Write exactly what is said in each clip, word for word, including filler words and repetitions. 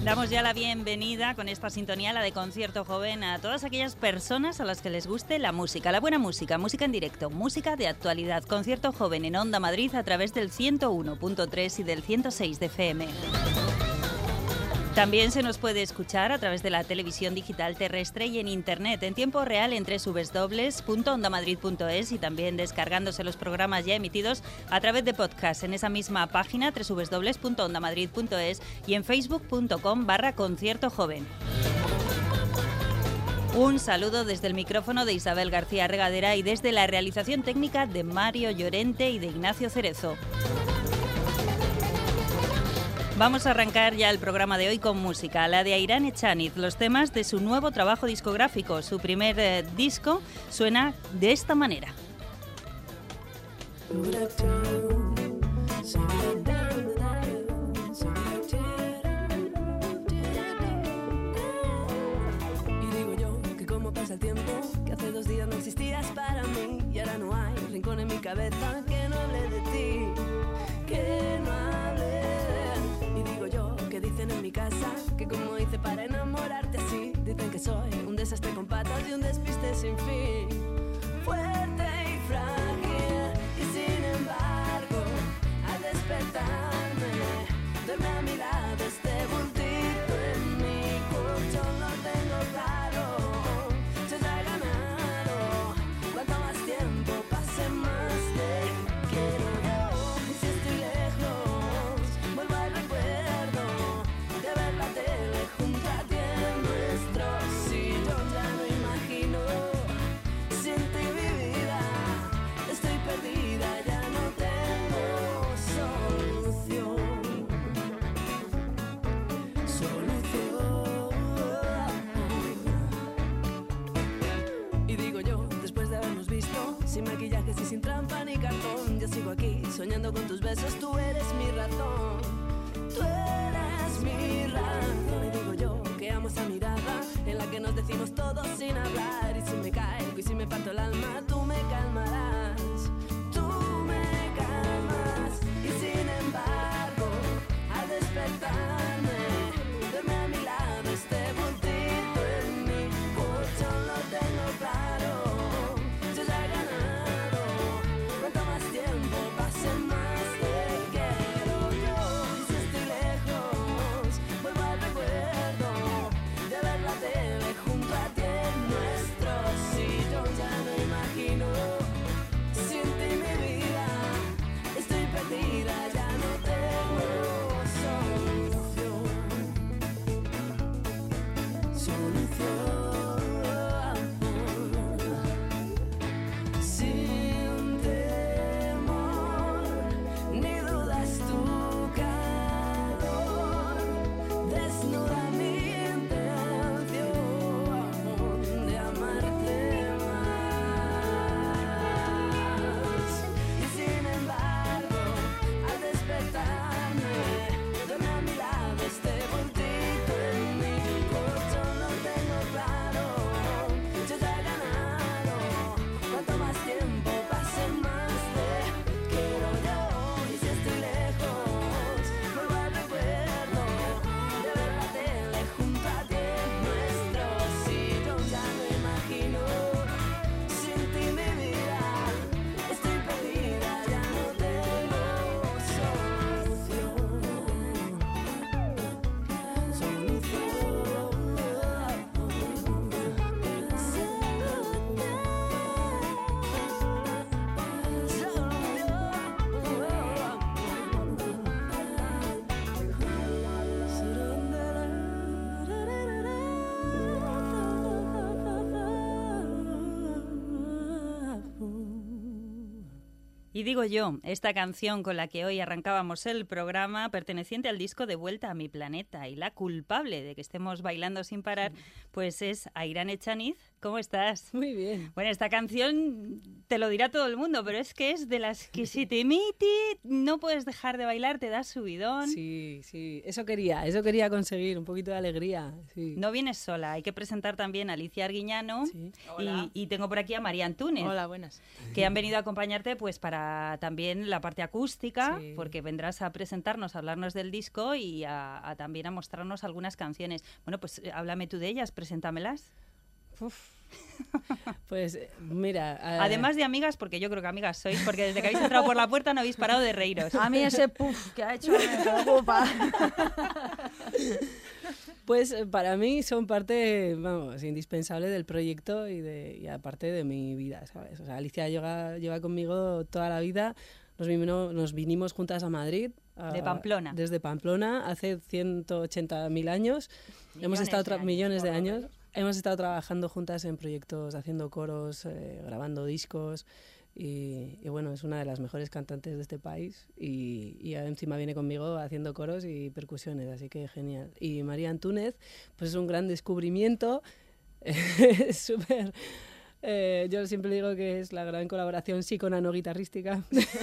Damos ya la bienvenida con esta sintonía, la de Concierto Joven, a todas aquellas personas a las que les guste la música, la buena música, música en directo, música de actualidad. Concierto Joven en Onda Madrid a través del ciento uno punto tres y del ciento seis de F M. También se nos puede escuchar a través de la televisión digital terrestre y en internet en tiempo real en doble u doble u doble u punto onda madrid punto es y también descargándose los programas ya emitidos a través de podcast en esa misma página doble u doble u doble u punto onda madrid punto es y en facebook punto com barra concierto joven. Un saludo desde el micrófono de Isabel García Regadera y desde la realización técnica de Mario Llorente y de Ignacio Cerezo. Vamos a arrancar ya el programa de hoy con música, la de Airán Echaniz, los temas de su nuevo trabajo discográfico. Su primer eh, disco suena de esta manera. Y digo yo que cómo pasa el tiempo, que hace dos días no existías para mí y ahora no hay rincón en mi cabeza que no hable de ti, que no hable. Que dicen en mi casa que como hice para enamorarte así. Dicen que soy un desastre con patas y un despiste sin fin, fuerte y frágil. Y sin embargo, al despertarme, duerme a mi lado este bultito en mi colchón. Lo tengo claro, yo ya he ganado. Cuanto más tiempo pase, más te quiero yo. Y si estoy lejos, vuelvo al recuerdo de ver la tele junto a ti en nuestro sillón. Ya no imagino sin ti mi vida, estoy perdida, ya no tengo solución. Solución. Y digo yo, después de habernos visto, sin maquillajes y sin trampa ni cartón, yo sigo aquí soñando con tus besos, tú eres mi razón. Tú eres mi razón. Y digo yo que amo esa mirada en la que nos decimos todo sin hablar. Y si me caigo y si me parto el alma, tú me calmarás, tú me calmas. Y sin embargo, al despertarme, duerme a mi lado este bultito en mi colchón. Lo tengo claro, yo ya he ganado. Cuanto más tiempo pase, más te quiero yo. Y si estoy lejos, vuelvo al recuerdo de ver la tele junto a ti en nuestro sillón. Ya no imagino sin ti mi vida, estoy perdida, ya no tengo solución. Solución. Sin temor ni dudas tu calor, desnuda mi intención de amarte más. Y sin embargo, al despertarme, duerme a mi lado este bultito en mi colchón. Lo tengo claro, yo ya he ganado. Cuanto más tiempo pase, más te quiero yo. Y si estoy lejos, vuelvo al recuerdo de ver la tele junto a ti en nuestro sillón. Ya no imagino sin ti mi vida, estoy perdida, ya no tengo solución. Y digo yo, esta canción con la que hoy arrancábamos el programa, perteneciente al disco De Vuelta a mi Planeta, y la culpable de que estemos bailando sin parar, pues es Airán Echaniz. ¿Cómo estás? Muy bien. Bueno, esta canción te lo dirá todo el mundo, pero es que es de las que si te mete, no puedes dejar de bailar, te das subidón. Sí, sí, eso quería, eso quería conseguir, un poquito de alegría. Sí. No vienes sola, hay que presentar también a Alicia Arguiñano Sí. y, y tengo por aquí a María Antúnez. Hola, buenas. Que han venido a acompañarte pues para para también la parte acústica, Sí. porque vendrás a presentarnos, a hablarnos del disco y a, a también a mostrarnos algunas canciones. Bueno, pues eh, háblame tú de ellas, preséntamelas. Uf. Pues mira... eh, Además de amigas, porque yo creo que amigas sois, porque desde que habéis entrado por la puerta no habéis parado de reíros. A mí ese puff que ha hecho me preocupa. Pues eh, para mí son parte, vamos, indispensable del proyecto y, de, y aparte de mi vida, ¿sabes? O sea, Alicia lleva, lleva conmigo toda la vida. Nos vinimos, nos vinimos juntas a Madrid. A, De Pamplona. Desde Pamplona, hace ciento ochenta mil años. Millones Hemos estado de tra- años, millones de por lo años. menos. Hemos estado trabajando juntas en proyectos, haciendo coros, eh, grabando discos. Y, y bueno, es una de las mejores cantantes de este país. Y, y encima viene conmigo haciendo coros y percusiones, así que genial. Y María Antúnez, pues es un gran descubrimiento. Es súper... Eh, yo siempre digo que es la gran colaboración psico-nano-guitarrística.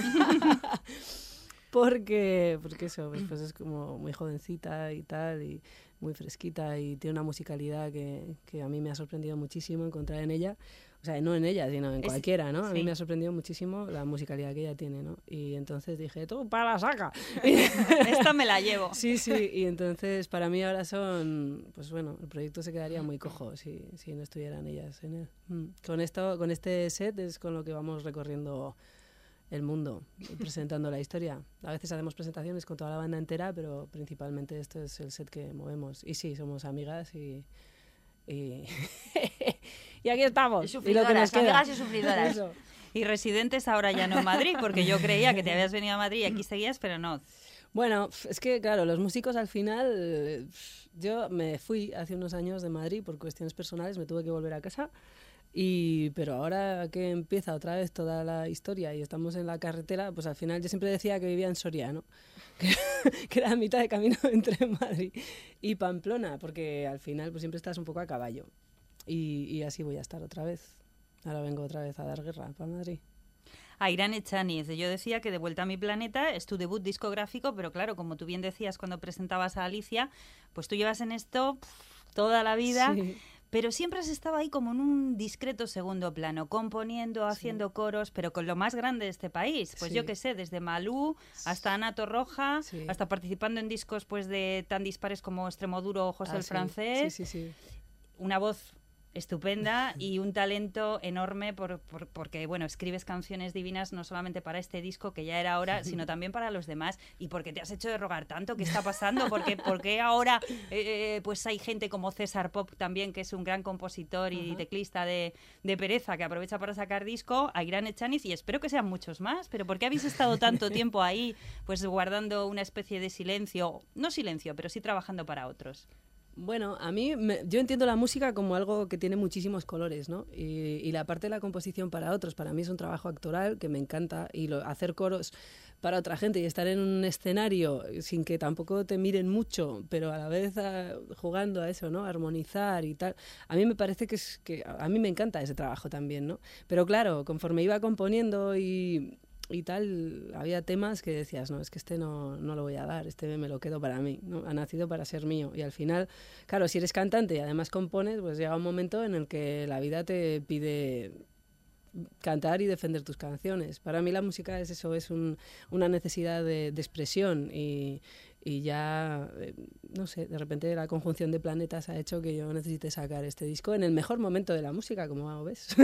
porque, porque eso, pues, pues es como muy jovencita y tal, y muy fresquita, y tiene una musicalidad que, que a mí me ha sorprendido muchísimo encontrar en ella. O sea, no en ella, sino en Es- cualquiera, ¿no? A sí. mí me ha sorprendido muchísimo la musicalidad que ella tiene, ¿no? Y entonces dije, tú, para la saca. Esta me la llevo. Sí, sí, y entonces para mí ahora son, pues bueno, el proyecto se quedaría muy cojo si, si no estuvieran ellas en él. Mm. Con esto, con este set es con lo que vamos recorriendo el mundo, y presentando la historia. A veces hacemos presentaciones con toda la banda entera, pero principalmente esto es el set que movemos. Y sí, somos amigas y... Y, y aquí estamos. Y Y lo que nos sufridoras, queda. amigas y sufridoras. Eso. Y residentes ahora ya no en Madrid, porque yo creía que te habías venido a Madrid y aquí seguías, pero no. Bueno, es que claro, los músicos al final, eh, yo me fui hace unos años de Madrid por cuestiones personales, me tuve que volver a casa, y pero ahora que empieza otra vez toda la historia y estamos en la carretera, pues al final yo siempre decía que vivía en Soria, ¿no? Que, que era a mitad de camino entre Madrid y Pamplona, porque al final pues siempre estás un poco a caballo, y, y así voy a estar otra vez. Ahora vengo otra vez a dar guerra para Madrid. Airán Echaniz, yo decía que De vuelta a mi planeta es tu debut discográfico, pero claro, como tú bien decías cuando presentabas a Alicia, pues tú llevas en esto pff, toda la vida, Sí. pero siempre has estado ahí como en un discreto segundo plano, componiendo, haciendo coros, pero con lo más grande de este país, pues Sí. yo qué sé, desde Malú hasta Ana Torroja, Sí. hasta participando en discos pues de tan dispares como Extremoduro o José Ah, el sí. Francés, Sí, sí, sí. una voz estupenda y un talento enorme por, por- porque, bueno, escribes canciones divinas no solamente para este disco, que ya era hora, sino también para los demás. Y porque te has hecho de rogar tanto, ¿qué está pasando? Porque, porque ahora eh, pues hay gente como César Pop también, que es un gran compositor y Ajá. teclista de, de Pereza, que aprovecha para sacar disco, a Airán Echaniz, y espero que sean muchos más. Pero ¿por qué habéis estado tanto tiempo ahí, pues guardando una especie de silencio? No silencio, pero sí trabajando para otros. Bueno, a mí, me- yo entiendo la música como algo que tiene muchísimos colores, ¿no? Y, y la parte de la composición para otros, para mí es un trabajo actoral que me encanta, y lo- hacer coros para otra gente y estar en un escenario sin que tampoco te miren mucho, pero a la vez ah, jugando a eso, ¿no? Armonizar y tal. A mí me parece que es que a mí me encanta ese trabajo también, ¿no? Pero claro, conforme iba componiendo y y tal, había temas que decías, no, es que este no, no lo voy a dar, este me lo quedo para mí, ¿no? Ha nacido para ser mío. Y al final, claro, si eres cantante y además compones, pues llega un momento en el que la vida te pide cantar y defender tus canciones. Para mí la música es eso, es un, una necesidad de, de expresión, y, y ya, eh, no sé, de repente la conjunción de planetas ha hecho que yo necesite sacar este disco en el mejor momento de la música, como ves.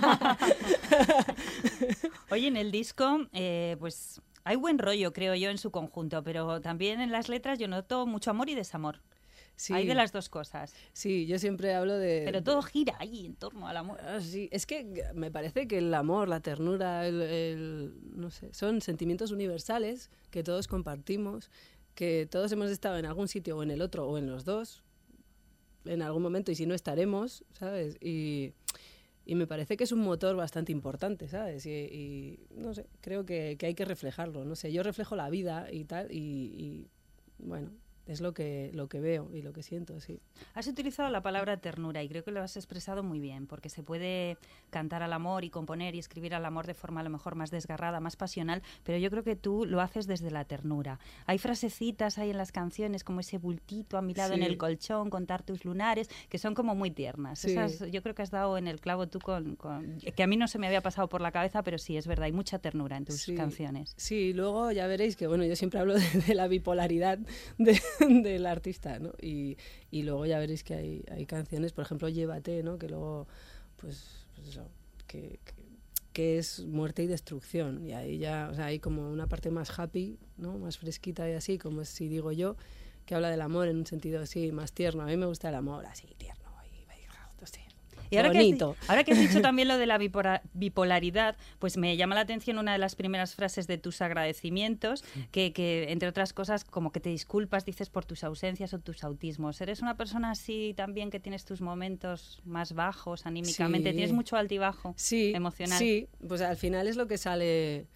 Oye, en el disco, eh, pues hay buen rollo, creo yo, en su conjunto, pero también en las letras yo noto mucho amor y desamor. Sí, Hay de las dos cosas. sí, yo siempre hablo de... Pero todo gira ahí en torno al amor. Ah, sí, es que me parece que el amor, la ternura, el, el- no sé, son sentimientos universales que todos compartimos, que todos hemos estado en algún sitio o en el otro o en los dos, en algún momento, y si no estaremos, ¿sabes? Y, y me parece que es un motor bastante importante, ¿sabes? Y, y, no sé, creo que, que hay que reflejarlo, no sé, yo reflejo la vida y tal, y, y, bueno, es lo que, lo que veo y lo que siento, sí. Has utilizado la palabra ternura y creo que lo has expresado muy bien, porque se puede cantar al amor y componer y escribir al amor de forma a lo mejor más desgarrada, más pasional, pero yo creo que tú lo haces desde la ternura. Hay frasecitas ahí en las canciones como ese bultito a mi lado Sí. en el colchón, contar tus lunares, que son como muy tiernas. Sí. Esas, yo creo que has dado en el clavo tú con, con... que a mí no se me había pasado por la cabeza, pero sí, es verdad, hay mucha ternura en tus Sí. canciones. Sí, luego ya veréis que, bueno, yo siempre hablo de, de la bipolaridad de, del artista, ¿no? Y, y luego ya veréis que hay, hay canciones, por ejemplo, Llévate, ¿no? Que luego, pues, pues eso, que, que, que es muerte y destrucción. Y ahí ya, o sea, hay como una parte más happy, ¿no? Más fresquita y así, como es Si Digo Yo, que habla del amor en un sentido así, más tierno. A mí me gusta el amor así, tierno. Y, no sé, Y ahora que, bonito. has, ahora que has dicho también lo de la bipora- bipolaridad, pues me llama la atención una de las primeras frases de tus agradecimientos, que, que entre otras cosas como que te disculpas, dices, por tus ausencias o tus autismos. ¿Eres una persona así también que tienes tus momentos más bajos anímicamente? Sí. ¿Tienes mucho altibajo Sí, emocional? Sí, pues al final es lo que sale.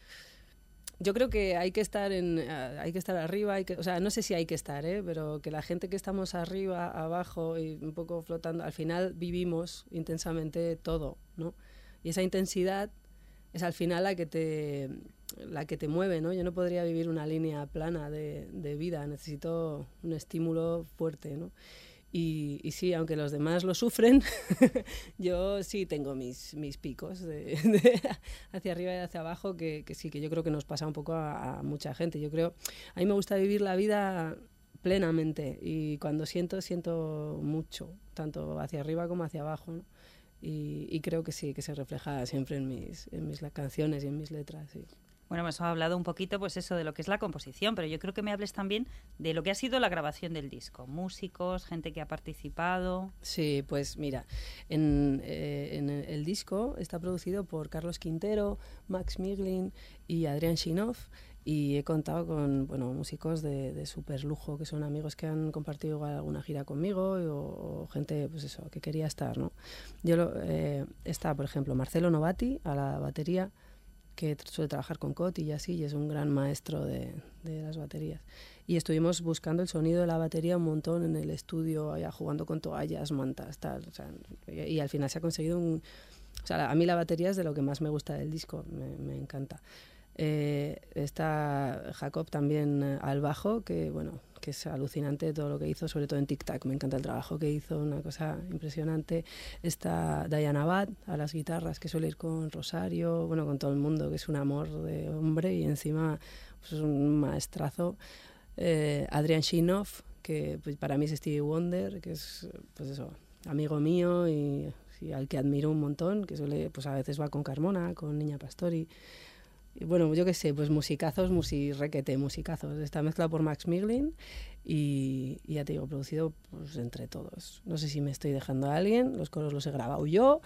Yo creo que hay que estar en, hay que estar arriba, hay que, o sea, no sé si hay que estar, ¿eh? Pero que la gente que estamos arriba, abajo y un poco flotando, al final vivimos intensamente todo, ¿no? Y esa intensidad es al final la que te, la que te mueve, ¿no? Yo no podría vivir una línea plana de, de vida, necesito un estímulo fuerte, ¿no? Y, y sí, aunque los demás lo sufren, yo sí tengo mis, mis picos de, de hacia arriba y hacia abajo, que, que sí, que yo creo que nos pasa un poco a, a mucha gente. Yo creo, a mí me gusta vivir la vida plenamente y cuando siento, siento mucho, tanto hacia arriba como hacia abajo, ¿no? Y, y creo que sí, que se refleja siempre en mis, en mis canciones y en mis letras, sí. Bueno, hemos hablado un poquito, pues eso, de lo que es la composición, pero yo creo que me hables también de lo que ha sido la grabación del disco. Músicos, gente que ha participado. Sí, pues mira, en, eh, en el disco está producido por Carlos Quintero, Max Miglin y Adrián Shinoff, y he contado con, bueno, músicos de, de súper lujo, que son amigos que han compartido igual alguna gira conmigo o, o gente, pues eso, que quería estar, ¿no? Yo lo, eh, está, por ejemplo, Marcelo Novati a la batería, que suele trabajar con Coti y así, y es un gran maestro de, de las baterías. Y estuvimos buscando el sonido de la batería un montón en el estudio, allá jugando con toallas, mantas, tal, o sea, y, y al final se ha conseguido un... O sea, a mí la batería es de lo que más me gusta del disco, me, me encanta. Eh, está Jacob también eh, al bajo, que bueno, que es alucinante todo lo que hizo, sobre todo en Tic Tac, me encanta el trabajo que hizo, una cosa impresionante. Está Diana Abad a las guitarras, que suele ir con Rosario, bueno, con todo el mundo, que es un amor de hombre y encima pues, es un maestrazo. Eh, Adrián Shinoff, que pues, para mí es Stevie Wonder, que es pues eso, amigo mío y, y al que admiro un montón, que suele, pues a veces va con Carmona, con Niña Pastori. Y bueno, yo qué sé, pues musicazos, musi requete, musicazos. Está mezclado por Max Miglin y, y ya te digo, producido pues, entre todos. No sé si me estoy dejando a alguien, los coros los he grabado yo.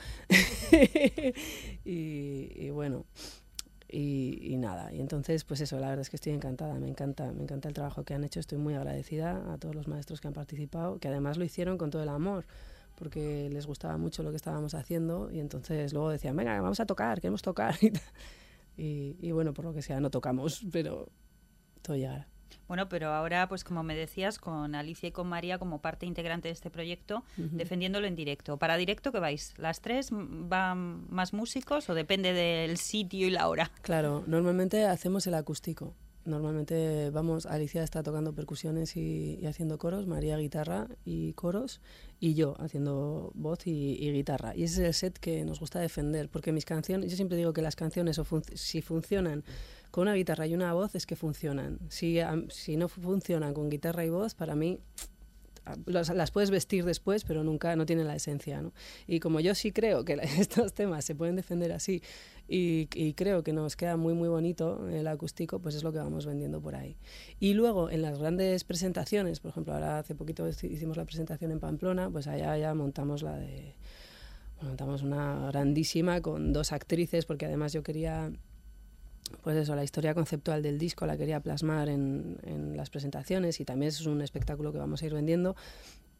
y, y bueno, y, y nada. Y entonces, pues eso, la verdad es que estoy encantada, me encanta, me encanta el trabajo que han hecho. Estoy muy agradecida a todos los maestros que han participado, que además lo hicieron con todo el amor, porque les gustaba mucho lo que estábamos haciendo y entonces luego decían, venga, vamos a tocar, queremos tocar y tal. Y, y bueno, por lo que sea, no tocamos, pero todo llegará. Bueno, pero ahora, pues como me decías, con Alicia y con María como parte integrante de este proyecto, uh-huh. defendiéndolo en directo. ¿Para directo qué vais? ¿Las tres van más músicos o depende del sitio y la hora? Claro, normalmente hacemos el acústico. Normalmente vamos, Alicia está tocando percusiones y, y haciendo coros, María guitarra y coros, y yo haciendo voz y, y guitarra. Y ese es el set que nos gusta defender, porque mis canciones, yo siempre digo que las canciones, o fun- si funcionan con una guitarra y una voz, es que funcionan. Si, um, si no funcionan con guitarra y voz, para mí... Las, las puedes vestir después, pero nunca no tienen la esencia, ¿no? Y como yo sí creo que estos temas se pueden defender así y, y creo que nos queda muy muy bonito el acústico, pues es lo que vamos vendiendo por ahí. Y luego en las grandes presentaciones, por ejemplo, ahora hace poquito hicimos la presentación en Pamplona, pues allá ya montamos la de... Bueno, montamos una grandísima con dos actrices, porque además yo quería... Pues eso, la historia conceptual del disco la quería plasmar en, en las presentaciones y también es un espectáculo que vamos a ir vendiendo,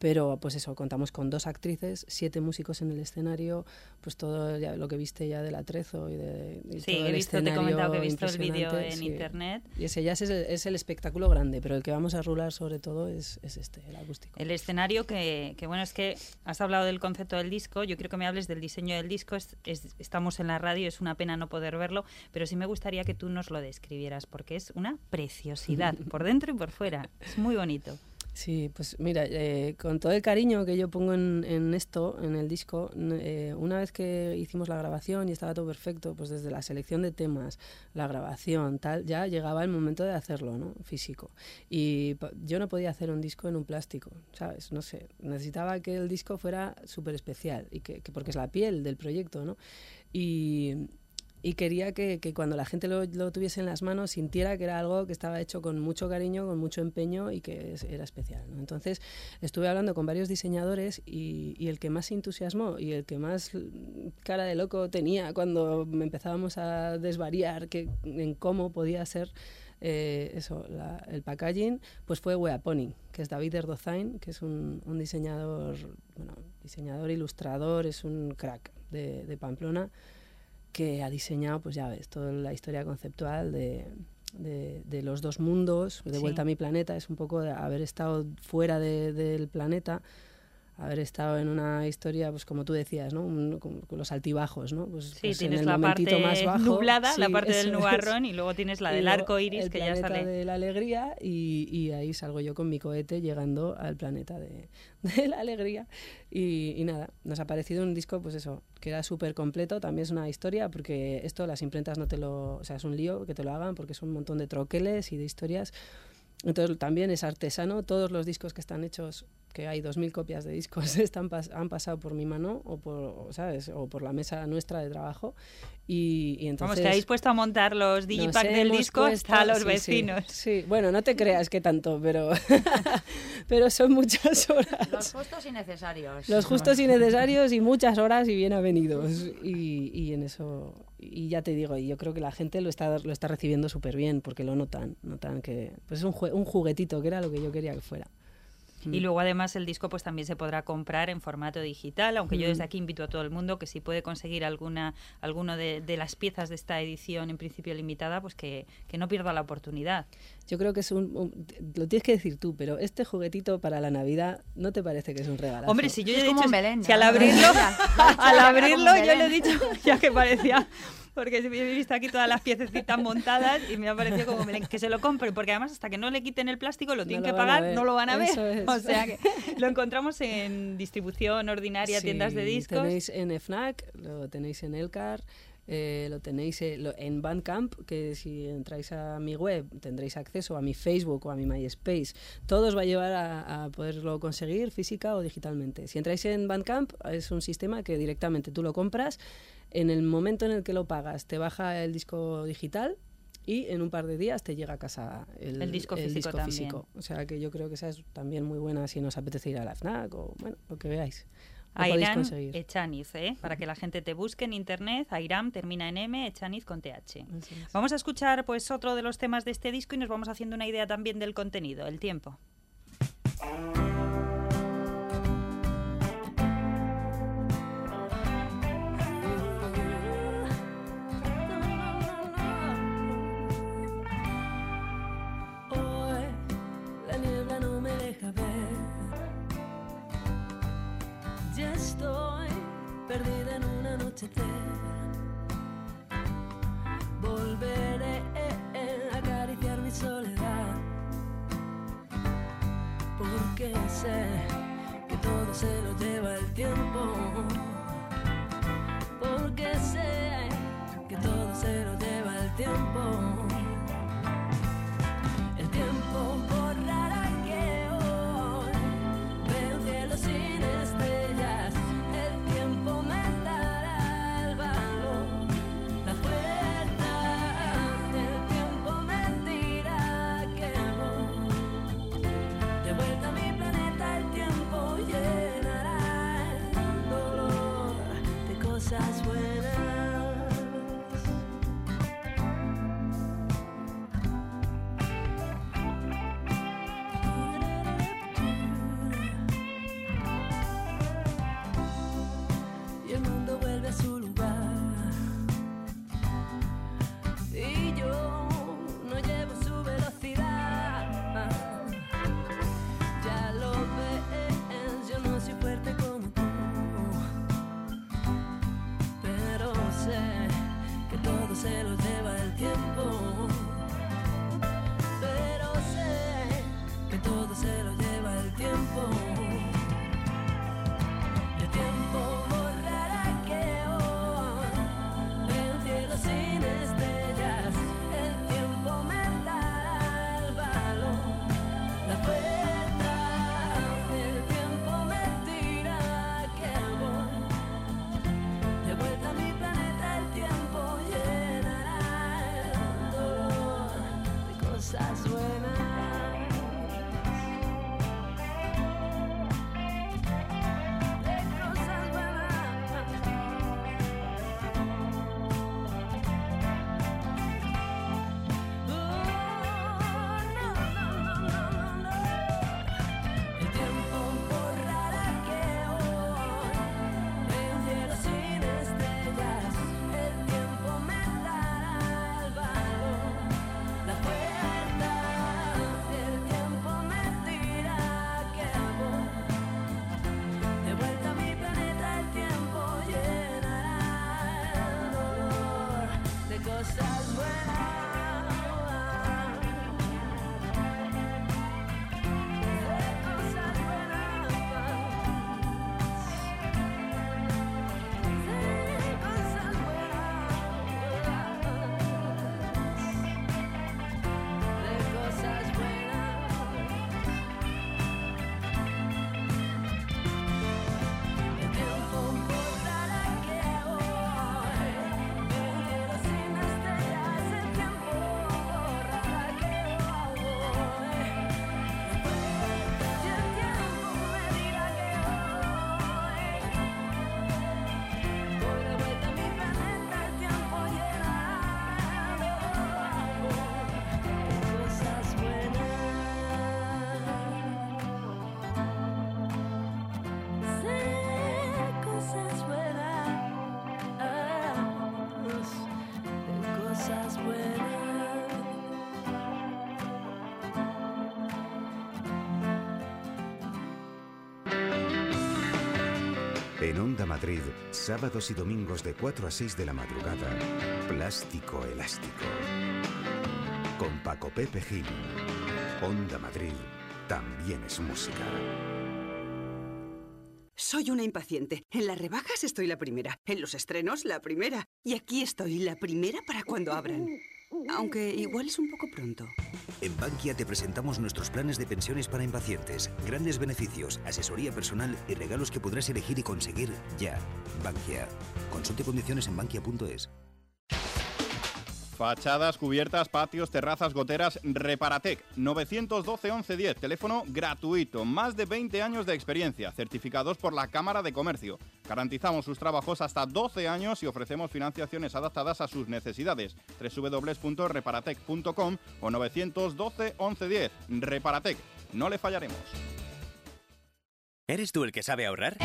Pero pues eso, contamos con dos actrices, siete músicos en el escenario, pues todo ya, lo que viste ya del atrezo y de y sí, todo he el visto, te he escenario comentado que he visto el vídeo impresionante, en sí. internet. Y ese ya es el, es el espectáculo grande, pero el que vamos a rular sobre todo es, es este, el acústico. El escenario que, que, bueno, es que has hablado del concepto del disco, yo quiero que me hables del diseño del disco, es, es, estamos en la radio, es una pena no poder verlo, pero sí me gustaría que tú nos lo describieras, porque es una preciosidad, por dentro y por fuera, es muy bonito. Sí, pues mira, eh, con todo el cariño que yo pongo en, en esto, en el disco, eh, una vez que hicimos la grabación y estaba todo perfecto, pues desde la selección de temas, la grabación, tal, ya llegaba el momento de hacerlo, ¿no? Físico. Y yo no podía hacer un disco en un plástico, ¿sabes? No sé, necesitaba que el disco fuera súper especial, y que, que porque es la piel del proyecto, ¿no? Y... Y quería que, que cuando la gente lo, lo tuviese en las manos sintiera que era algo que estaba hecho con mucho cariño, con mucho empeño y que es, era especial, ¿no? Entonces estuve hablando con varios diseñadores y, y el que más se entusiasmó y el que más cara de loco tenía cuando empezábamos a desvariar que, en cómo podía ser eh, eso, la, el packaging, pues fue Weapony, que es David Erdozain, que es un, un diseñador, bueno, diseñador, ilustrador, es un crack de, de Pamplona, que ha diseñado, pues ya ves, toda la historia conceptual de, de, de los dos mundos, de Vuelta sí. a mi planeta, es un poco de haber estado fuera de, del planeta, haber estado en una historia, pues como tú decías, ¿no? Un, con, con los altibajos, ¿no? Pues, sí, pues tienes en el la parte más bajo, nublada, sí, la parte del nubarrón es. Y luego tienes la del arco iris que ya sale. El planeta de la alegría y, y ahí salgo yo con mi cohete llegando al planeta de, de la alegría y, y nada, nos ha parecido un disco, pues eso, que era súper completo, también es una historia porque esto las imprentas no te lo, o sea, es un lío que te lo hagan porque son un montón de troqueles y de historias. Entonces también es artesano, todos los discos que están hechos, que hay dos mil copias de discos, están pas han pasado por mi mano o por, ¿sabes? O por la mesa nuestra de trabajo y, y entonces... Vamos, que habéis puesto a montar los digipack del disco puesto, hasta a los sí, vecinos. Sí, sí, bueno, no te creas que tanto, pero, pero son muchas horas. Los justos y necesarios. Los justos y necesarios y muchas horas y bien avenidos y, y en eso... Y ya te digo, y yo creo que la gente lo está, lo está recibiendo súper bien porque lo notan, notan que pues es un, jue un juguetito, que era lo que yo quería que fuera. Y luego además el disco pues también se podrá comprar en formato digital, aunque mm. yo desde aquí invito a todo el mundo que si puede conseguir alguna alguno de, de las piezas de esta edición en principio limitada, pues que, que no pierda la oportunidad. Yo creo que es un, un... Lo tienes que decir tú, pero este juguetito para la Navidad, ¿no te parece que es un regalazo? Hombre, si yo es he como dicho... Belén, si al abrirlo, al abrirlo yo le he dicho ya que parecía... Porque he visto aquí todas las piececitas montadas y me ha parecido como que se lo compre, porque además hasta que no le quiten el plástico lo tienen no lo que pagar, no lo van a ver. Es. O sea que lo encontramos en distribución ordinaria, sí, tiendas de discos. Tenéis en FNAC, lo tenéis en Elcar, eh, lo tenéis eh, lo, en Bandcamp, que si entráis a mi web tendréis acceso a mi Facebook o a mi MySpace. Todo os va a llevar a, a poderlo conseguir física o digitalmente. Si entráis en Bandcamp es un sistema que directamente tú lo compras. En el momento en el que lo pagas, te baja el disco digital y en un par de días te llega a casa el, el disco, el físico, disco físico. O sea que yo creo que esa es también muy buena si nos apetece ir a la FNAC o bueno, lo que veáis. Airam Echaniz, ¿eh? Para que la gente te busque en internet. Airam termina en M, Echaniz con T H. Vamos a escuchar pues otro de los temas de este disco y nos vamos haciendo una idea también del contenido, el tiempo. Perdida en un anochecer, volveré a acariciar mi soledad, porque sé que todo se lo lleva el tiempo, porque sé que todo se lo lleva el tiempo, el tiempo borrará que hoy veo el cielo sin estrellas. Vuelta a mi planeta, el tiempo llenará el dolor. En Onda Madrid, sábados y domingos de cuatro a seis de la madrugada, Plástico Elástico. Con Paco Pepe Gil. Onda Madrid también es música. Soy una impaciente. En las rebajas estoy la primera. En los estrenos, la primera. Y aquí estoy, la primera para cuando abran. Aunque igual es un poco pronto. En Bankia te presentamos nuestros planes de pensiones para impacientes. Grandes beneficios, asesoría personal y regalos que podrás elegir y conseguir ya. Bankia. Consulte condiciones en bankia punto es. Fachadas, cubiertas, patios, terrazas, goteras, Reparatec, nueve uno dos, once diez, teléfono gratuito, más de veinte años de experiencia, certificados por la Cámara de Comercio. Garantizamos sus trabajos hasta doce años y ofrecemos financiaciones adaptadas a sus necesidades. doble u doble u doble u punto reparatec punto com o nueve uno dos, once diez. Reparatec, no le fallaremos. ¿Eres tú el que sabe ahorrar?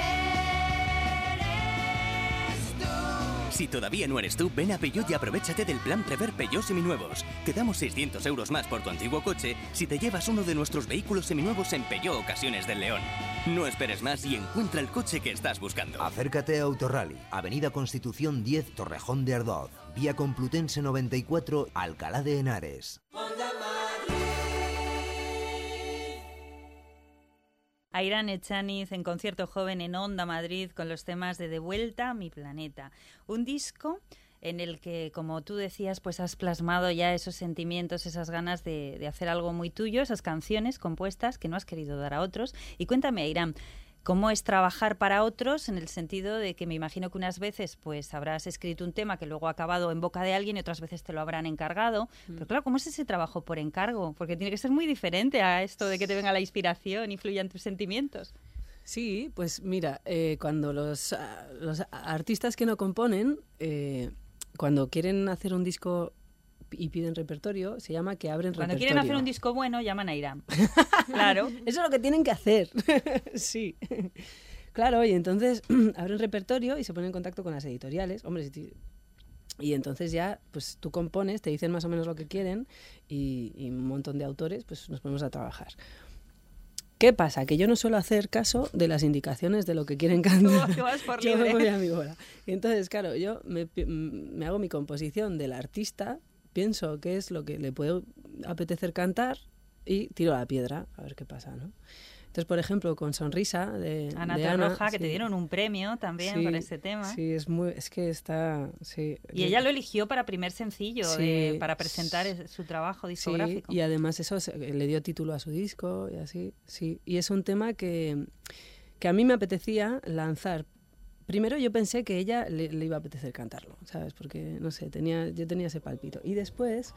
Si todavía no eres tú, ven a Peugeot y aprovéchate del plan Prever Peugeot Seminuevos. Te damos seiscientos euros más por tu antiguo coche si te llevas uno de nuestros vehículos seminuevos en Peugeot Ocasiones del León. No esperes más y encuentra el coche que estás buscando. Acércate a Autorally, Avenida Constitución diez, Torrejón de Ardoz, Vía Complutense noventa y cuatro, Alcalá de Henares. Airán Echaniz en concierto joven en Onda Madrid con los temas de De vuelta a mi planeta. Un disco en el que, como tú decías, pues has plasmado ya esos sentimientos, esas ganas de, de hacer algo muy tuyo, esas canciones compuestas que no has querido dar a otros. Y cuéntame, Airán, ¿cómo es trabajar para otros en el sentido de que me imagino que unas veces pues habrás escrito un tema que luego ha acabado en boca de alguien y otras veces te lo habrán encargado? Mm. Pero claro, ¿cómo es ese trabajo por encargo? Porque tiene que ser muy diferente a esto de que te venga la inspiración y fluyan tus sentimientos. Sí, pues mira, eh, cuando los, los artistas que no componen, eh, cuando quieren hacer un disco y piden repertorio, se llama que abren Cuando repertorio. Cuando quieren hacer un disco bueno, llaman a Airán. Claro. Eso es lo que tienen que hacer. Sí. Claro, y entonces abren repertorio y se ponen en contacto con las editoriales. Hombre, si y entonces ya, pues tú compones, te dicen más o menos lo que quieren y, y un montón de autores, pues nos ponemos a trabajar. ¿Qué pasa? Que yo no suelo hacer caso de las indicaciones de lo que quieren cantar. Tú vas por yo libre. me voy a mi bola. Y entonces, claro, yo me, me hago mi composición del artista, pienso qué es lo que le puede apetecer cantar y tiro a la piedra a ver qué pasa, ¿no? Entonces, por ejemplo, con Sonrisa de Ana de Torroja, Ana, que sí. te dieron un premio también Sí, por ese tema. Sí, es muy, es que está, sí. Y ella lo eligió para primer sencillo, Sí, de, para presentar su trabajo discográfico. Sí, y además eso se, le dio título a su disco y así, sí. Y es un tema que, que a mí me apetecía lanzar. Primero yo pensé que ella le, le iba a apetecer cantarlo, ¿sabes? Porque, no sé, tenía, yo tenía ese palpito. Y después,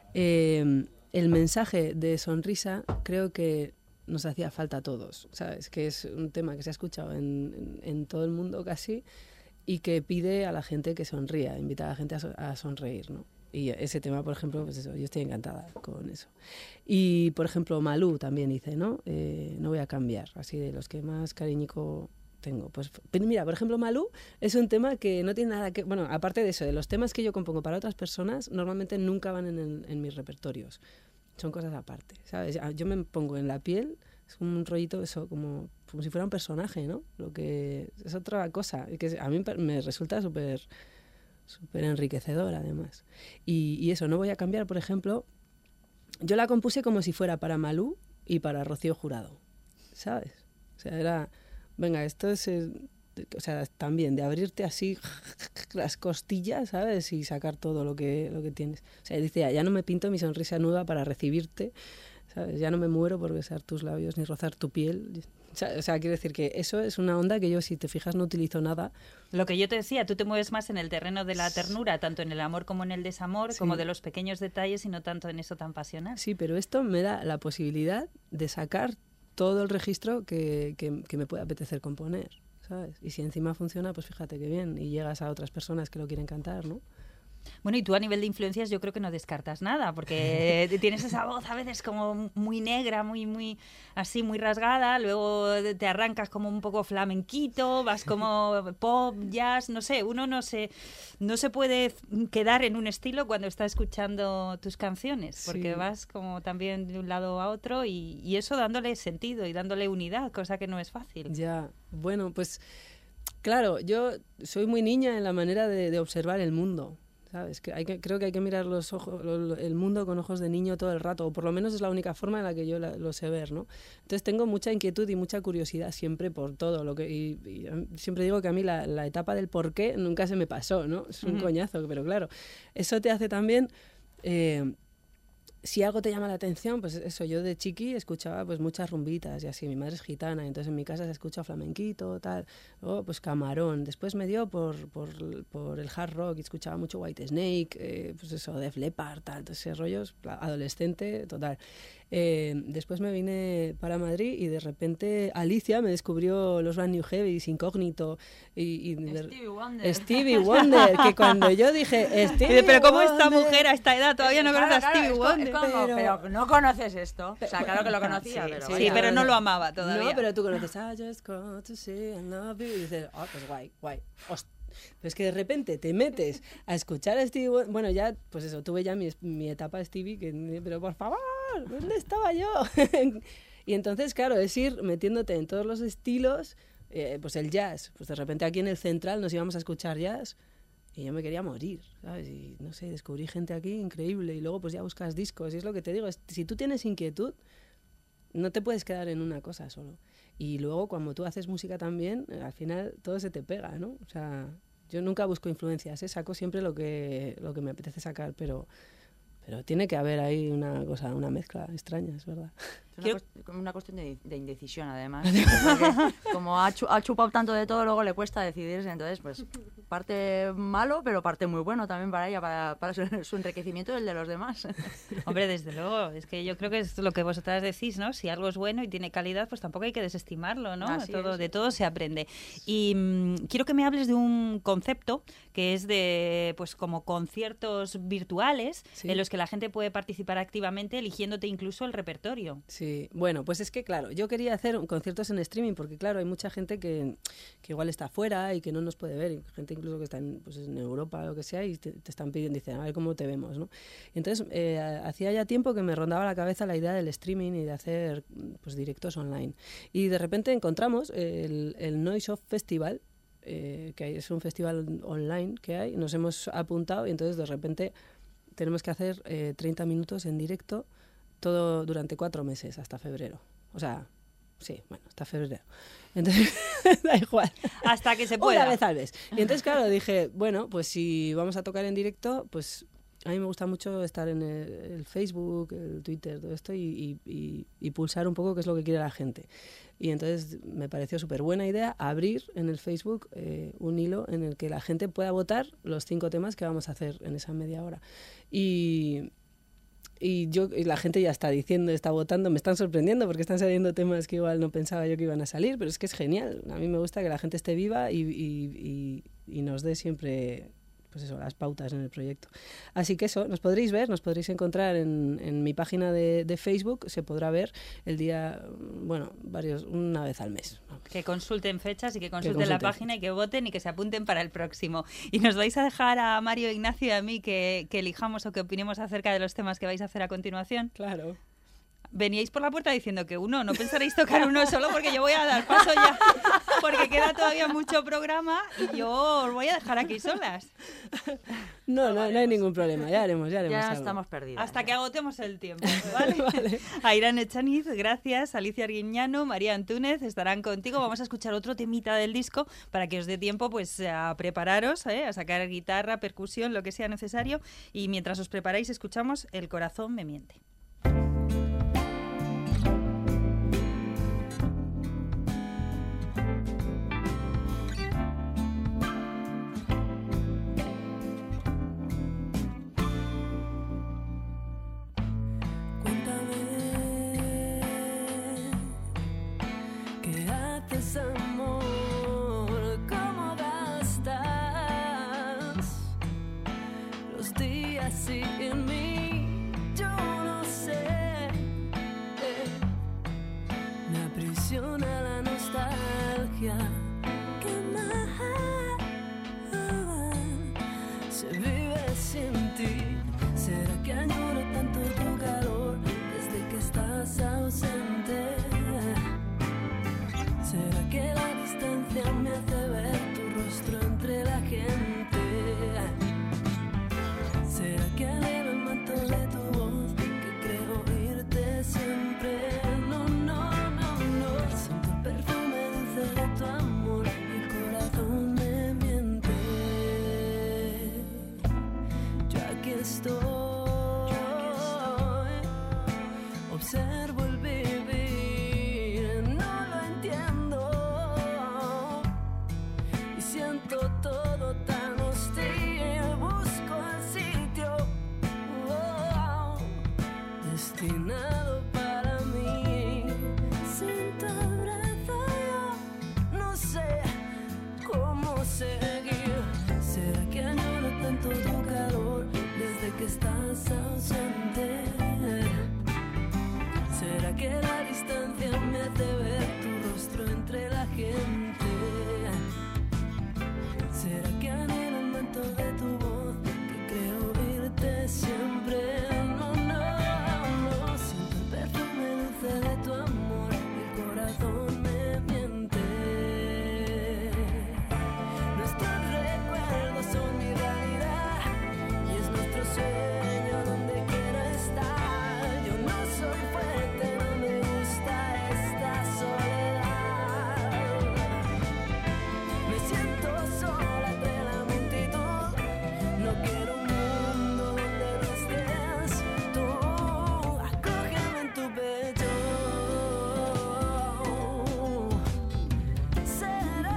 eh, el mensaje de Sonrisa creo que nos hacía falta a todos, ¿sabes? Que es un tema que se ha escuchado en, en, en todo el mundo casi y que pide a la gente que sonría, invita a la gente a, so, a sonreír, ¿no? Y ese tema, por ejemplo, pues eso, yo estoy encantada con eso. Y, por ejemplo, Malú también dice, ¿no? Eh, no voy a cambiar, así de los que más cariñico tengo. Pues mira, por ejemplo, Malú es un tema que no tiene nada que... Bueno, aparte de eso, de los temas que yo compongo para otras personas, normalmente nunca van en, el, en mis repertorios. Son cosas aparte, ¿sabes? Yo me pongo en la piel, es un rollito eso, como, como si fuera un personaje, ¿no? Lo que es otra cosa, que a mí me resulta súper súper enriquecedor, además. Y, y eso, no voy a cambiar, por ejemplo, yo la compuse como si fuera para Malú y para Rocío Jurado, ¿sabes? O sea, era, venga, esto es... El, o sea, también de abrirte así las costillas, ¿sabes? Y sacar todo lo que, lo que tienes. O sea, dice, ya, ya no me pinto mi sonrisa nueva para recibirte, ¿sabes? Ya no me muero por besar tus labios ni rozar tu piel. O sea, o sea, quiero decir que eso es una onda que yo, si te fijas, no utilizo nada. Lo que yo te decía, tú te mueves más en el terreno de la ternura, tanto en el amor como en el desamor, sí. Como de los pequeños detalles y no tanto en eso tan pasional. Sí, pero esto me da la posibilidad de sacar todo el registro que, que, que me puede apetecer componer, ¿sabes? Y si encima funciona, pues fíjate qué bien. Y llegas a otras personas que lo quieren cantar, ¿no? Bueno, y tú a nivel de influencias yo creo que no descartas nada, porque tienes esa voz a veces como muy negra, muy muy así, muy rasgada, luego te arrancas como un poco flamenquito, vas como pop, jazz, no sé, uno no se, no se puede quedar en un estilo cuando está escuchando tus canciones, porque sí. Vas como también de un lado a otro y, y eso dándole sentido y dándole unidad, cosa que no es fácil. Ya, bueno, pues... Claro, yo soy muy niña en la manera de, de observar el mundo. ¿Sabes? Que hay que, creo que hay que mirar los ojos, lo, el mundo con ojos de niño todo el rato, o por lo menos es la única forma en la que yo la, lo sé ver, ¿no? Entonces tengo mucha inquietud y mucha curiosidad siempre por todo. Lo que, y, y siempre digo que a mí la, la etapa del por qué nunca se me pasó, ¿no? Es un uh-huh. coñazo, pero claro, eso te hace también... Eh, si algo te llama la atención, pues eso, yo de chiqui escuchaba pues muchas rumbitas y así, mi madre es gitana, y entonces en mi casa se escucha flamenquito, tal, o pues Camarón. Después me dio por, por, por el hard rock y escuchaba mucho Whitesnake, eh, pues eso, Def Leppard, tal, entonces ese rollo, adolescente, total. Eh, después me vine para Madrid y de repente Alicia me descubrió los Brand New Heavies, Incógnito y, y Stevie Wonder. Stevie Wonder, que cuando yo dije Stevie pero cómo Wonder, esta mujer a esta edad todavía no claro, conoce claro, a Stevie es Wonder. Como, pero, pero no conoces esto. O sea, claro que lo conocía, sí, pero... Sí, vaya, pero no lo amaba todavía. No, pero tú conoces I just got to see and love you y dices, ah, oh, pues guay, guay. Host. Pero es que de repente te metes a escuchar a Stevie Wonder. Bueno, ya, pues eso, tuve ya mi, mi etapa Stevie, que, pero por favor, ¿dónde estaba yo? Y entonces, claro, es ir metiéndote en todos los estilos, eh, pues el jazz. Pues de repente aquí en el Central nos íbamos a escuchar jazz y yo me quería morir, ¿sabes? Y no sé, descubrí gente aquí increíble y luego pues ya buscas discos. Y es lo que te digo, es, si tú tienes inquietud, no te puedes quedar en una cosa solo. Y luego cuando tú haces música también, al final todo se te pega, ¿no? O sea, yo nunca busco influencias, ¿eh? Saco siempre lo que, lo que me apetece sacar, pero, pero tiene que haber ahí una cosa, una mezcla extraña, es verdad. Es una, cuest- una cuestión de, de indecisión, además. Como ha, chu- ha chupado tanto de todo, luego le cuesta decidirse. Entonces, pues, parte malo, pero parte muy bueno también para ella, para, para su, su enriquecimiento y el de los demás. Hombre, desde luego. Es que yo creo que es lo que vosotras decís, ¿no? Si algo es bueno y tiene calidad, pues tampoco hay que desestimarlo, ¿no? Todo, de todo se aprende. Y mmm, quiero que me hables de un concepto que es de, pues, como conciertos virtuales, sí, en los que la gente puede participar activamente, eligiéndote incluso el repertorio. Sí. Sí, bueno, pues es que claro, yo quería hacer conciertos en streaming porque claro, hay mucha gente que, que igual está fuera y que no nos puede ver, y gente incluso que está en, pues en Europa o lo que sea y te, te están pidiendo, dicen, a ver cómo te vemos, ¿no? Y entonces, eh, hacía ya tiempo que me rondaba la cabeza la idea del streaming y de hacer pues directos online. Y de repente encontramos el, el Noise Off Festival, eh, que es un festival online que hay, nos hemos apuntado y entonces de repente tenemos que hacer eh, treinta minutos en directo, todo durante cuatro meses, hasta febrero. O sea, sí, bueno, hasta febrero. Entonces, da igual. Hasta que se pueda. Una vez al mes. Y entonces, claro, dije, bueno, pues si vamos a tocar en directo, pues a mí me gusta mucho estar en el, el Facebook, el Twitter, todo esto, y, y, y, y pulsar un poco qué es lo que quiere la gente. Y entonces me pareció súper buena idea abrir en el Facebook eh, un hilo en el que la gente pueda votar los cinco temas que vamos a hacer en esa media hora. Y... Y, yo, y la gente ya está diciendo, está votando, me están sorprendiendo porque están saliendo temas que igual no pensaba yo que iban a salir, pero es que es genial. A mí me gusta que la gente esté viva y, y, y, y nos dé siempre pues eso, las pautas en el proyecto. Así que eso, nos podréis ver, nos podréis encontrar en, en mi página de, de Facebook, se podrá ver el día, bueno, varios, una vez al mes. Que consulten fechas y que consulten, que consulten la página y que voten y que se apunten para el próximo. Y nos vais a dejar a Mario, Ignacio y a mí que, que elijamos o que opinemos acerca de los temas que vais a hacer a continuación. Claro. Veníais por la puerta diciendo que uno, no pensaréis tocar uno solo porque yo voy a dar paso ya, porque queda todavía mucho programa y yo os voy a dejar aquí solas. No, no, no hay ningún problema, ya haremos, ya haremos Ya algo. estamos perdidas. Hasta ya. que agotemos el tiempo, ¿vale? Vale. Airán Echaniz, gracias, Alicia Arguiñano, María Antúnez estarán contigo. Vamos a escuchar otro temita del disco para que os dé tiempo pues a prepararos, ¿eh? A sacar guitarra, percusión, lo que sea necesario. Y mientras os preparáis, escuchamos El corazón me miente. Amor, ¿cómo gastas los días sin mí? Yo no sé. Eh, me aprisiona la nostalgia. ¿Qué más se vive sin ti? ¿Será que añoro tanto tu calor desde que estás ausente? ¿Será que la distancia me hace ver tu rostro entre la gente. ¿Será que anhelo el manto de tu voz, que creo oírte siempre? No, no, no, no. Siento el perfume dulce de tu amor, mi corazón me miente. Yo aquí estoy, observo el vivir, no lo entiendo y siento todo tan hostil. Busco el sitio oh, destinado para mí. Sin tu abrazo yo no sé cómo seguir. ¿Será que añoro tanto tu calor desde que estás ausente? ¿Será que la distancia me hace ver tu rostro entre la gente? ¿Será que anhelo el manto de tu voz, que creo oírte siempre? No, no, no. Siento el perfume dulce de tu amor, mi corazón me miente. Nuestros recuerdos son mi realidad y es nuestro sueño donde quiera estar. Yo no soy fuerte, no me gusta esta soledad. Me siento sola entre la multitud. No quiero un mundo donde no estés tú. Acógeme en tu pecho. Será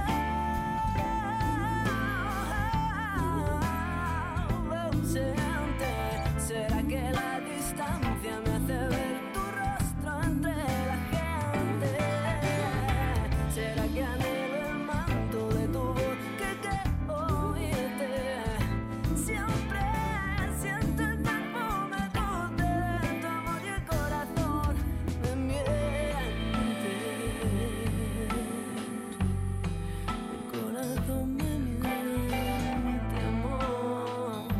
ausente. ¿Será que la distancia me hace ver tu rostro entre la gente? ¿Será que anhelo el manto de tu voz, que quiero oírte siempre? Siento el perfume dulce de tu amor y el corazón me miente. El corazón me miente, amor.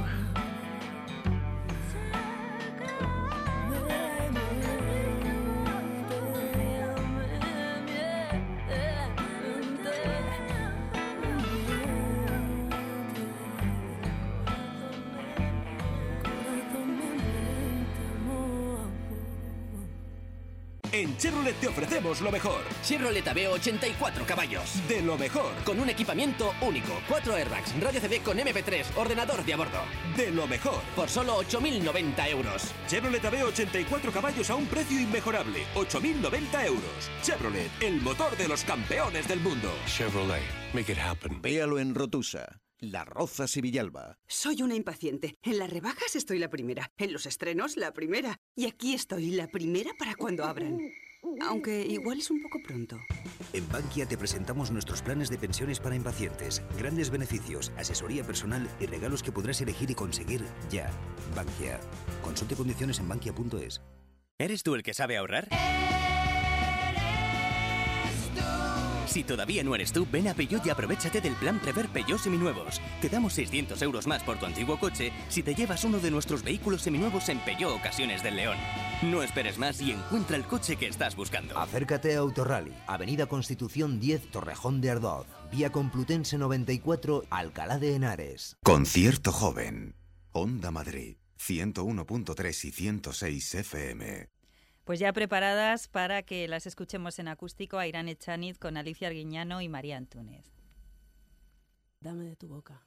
En Chevrolet te ofrecemos lo mejor. Chevrolet Aveo ochenta y cuatro caballos. De lo mejor. Con un equipamiento único. cuatro airbags, radio C D con eme pe tres, ordenador de a bordo. De lo mejor. Por solo ocho mil noventa euros. Chevrolet Aveo ochenta y cuatro caballos a un precio inmejorable. ocho mil noventa euros. Chevrolet, el motor de los campeones del mundo. Chevrolet, make it happen. Véalo en Rotusa. Las Rozas y Villalba. Soy una impaciente. En las rebajas estoy la primera. En los estrenos, la primera. Y aquí estoy, la primera para cuando abran. Aunque igual es un poco pronto. En Bankia te presentamos nuestros planes de pensiones para impacientes. Grandes beneficios, asesoría personal y regalos que podrás elegir y conseguir ya. Bankia. Consulte condiciones en bankia punto es. ¿Eres tú el que sabe ahorrar? Si todavía no eres tú, ven a Peugeot y aprovéchate del plan Prever Peugeot Seminuevos. Te damos seiscientos euros más por tu antiguo coche si te llevas uno de nuestros vehículos seminuevos en Peugeot Ocasiones del León. No esperes más y encuentra el coche que estás buscando. Acércate a Autorally, Avenida Constitución diez, Torrejón de Ardoz, Vía Complutense noventa y cuatro, Alcalá de Henares. Concierto joven. Onda Madrid, ciento uno punto tres y ciento seis F M. Pues ya preparadas para que las escuchemos en acústico a Irán Echaniz con Alicia Arguiñano y María Antúnez. Dame de tu boca.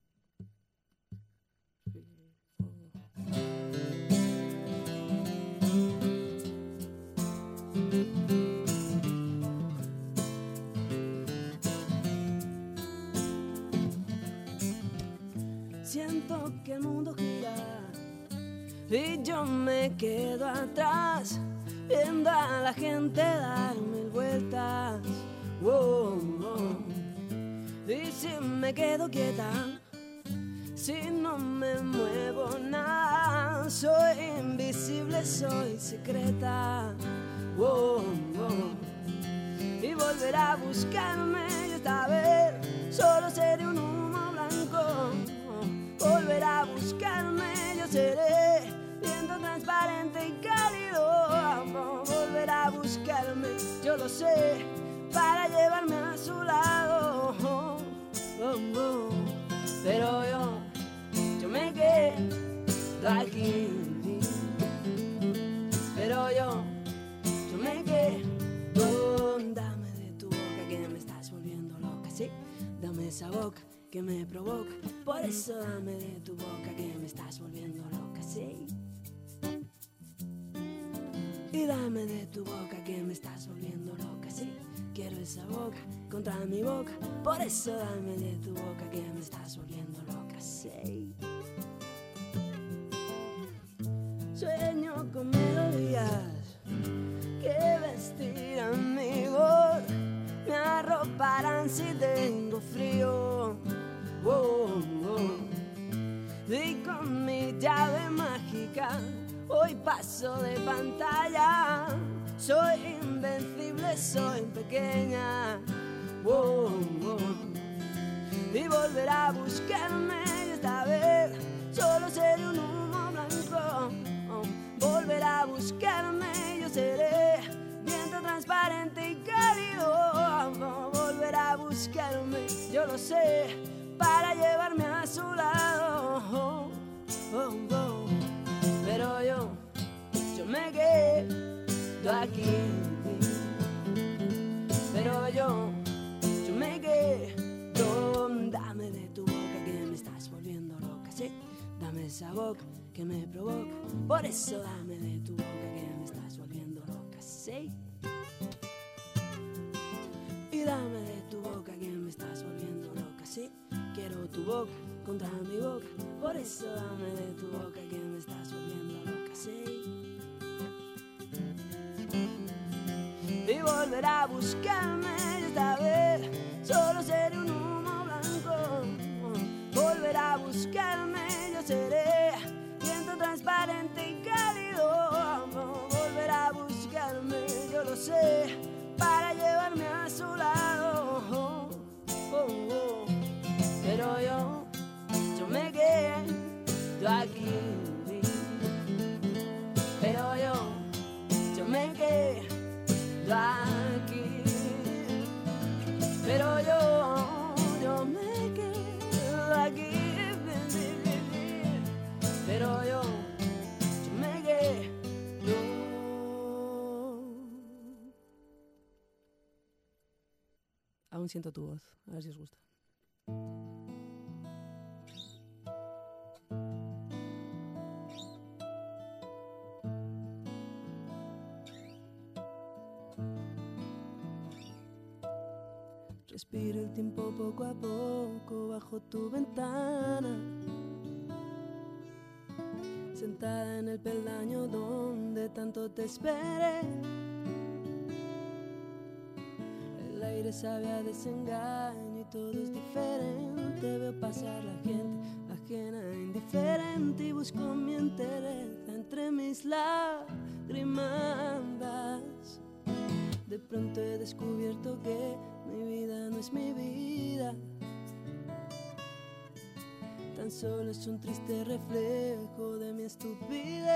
Siento que el mundo gira y yo me quedo atrás, viendo a la gente dar mil vueltas. Wow, wow. Y si me quedo quieta, si no me muevo nada, soy invisible, soy secreta. Wow, wow. Y volverá a buscarme y esta vez solo seré un humo blanco. Volverá a buscarme, yo seré viento transparente y cálido. Volverá a buscarme, yo lo sé, para llevarme a su lado. Dame esa boca que me provoca, por eso dame de tu boca que me estás volviendo loca, sí. Y dame de tu boca que me estás volviendo loca, sí. Quiero esa boca contra mi boca, por eso dame de tu boca que me estás volviendo loca, sí. Sueño con melodías que vestirán mi voz, me arroparán si tengo frío. Oh, oh. Y con mi llave mágica hoy paso de pantalla. Soy invencible, soy pequeña. Oh, oh. Y volverá a buscarme y esta vez solo seré un humo blanco. Oh, volverá a buscarme, yo seré viento transparente y cálido. Oh, volverá a buscarme, yo lo sé, para llevarme a su lado. Oh, oh, oh. Pero yo, yo me quedo aquí. Pero yo, yo me quedo. Dame de tu boca que me estás volviendo loca, sí. Dame esa boca que me provoca, por eso dame de tu boca que me estás volviendo loca, sí. Y dame de tu boca que me estás volviendo loca, sí. Quiero tu boca contra mi boca, por eso dame de tu boca que me estás volviendo loca, sí. Y volverá a buscarme esta vez, solo seré un humo blanco. Volverá a buscarme, yo seré viento transparente y cálido. Volverá a buscarme, yo lo sé, para llevarme a su lado. Oh, oh, oh. Pero yo, yo me quedo aquí. Pero yo, yo me quedo aquí. Pero yo, yo me quedo aquí. Pero yo, yo me quedo. Aún siento tu voz, a ver si os gusta. Respiro el tiempo poco a poco bajo tu ventana, sentada en el peldaño donde tanto te esperé. El aire sabe a desengaño y todo es diferente. Veo pasar la gente ajena e indiferente y busco mi entereza entre mis lágrimas. De pronto he descubierto que mi vida no es mi vida, tan solo es un triste reflejo de mi estupidez.